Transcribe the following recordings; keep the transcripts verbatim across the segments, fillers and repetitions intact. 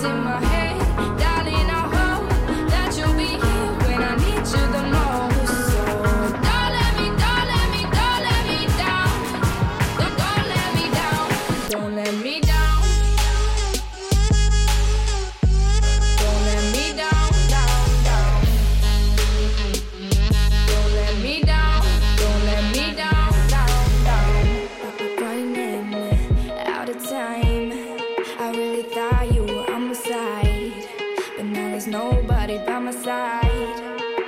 in my head. Darling, I hope that you'll be here when I need you the most. So don't let me, don't let me, don't let me down. Don't, don't let me down. Don't let me down. Don't let me down, down, down. Don't let me down. Don't let me down, down, down. Running out of time. I really thought you were on my side, but now there's nobody by my side.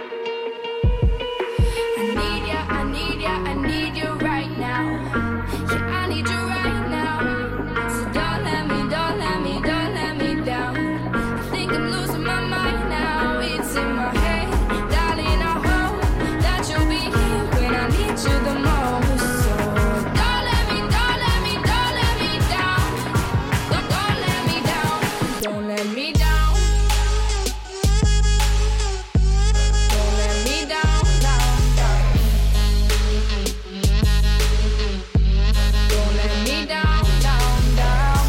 I need ya, I need ya, I need you right now. Yeah, I need you right now. So don't let me, don't let me, don't let me down. I think I'm losing my mind now. It's in my head. Darling, I hope that you'll be here when I need you the most. So don't let me, don't let me, don't let me down. Don't, don't let me down. Don't let me down. Don't let me down, down, down. Don't let me down, down, down.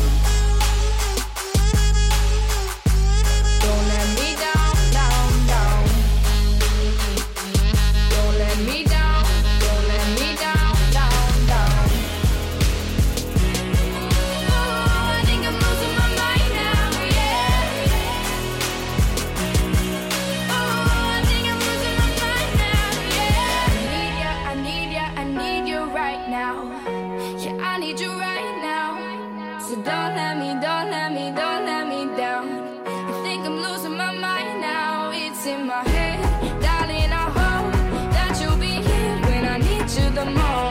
Don't let me down, down, down. Don't let me down, don't let me down, down, down. Oh, I think I'm losing my mind now, yeah. Oh, I think I'm losing my mind now, yeah. I need ya, I need ya, I need you right now. Yeah, I need you right now. So don't let me, don't let me, don't let me down. I think I'm losing my mind now. It's in my head. Darling, I hope that you'll be here when I need you the most.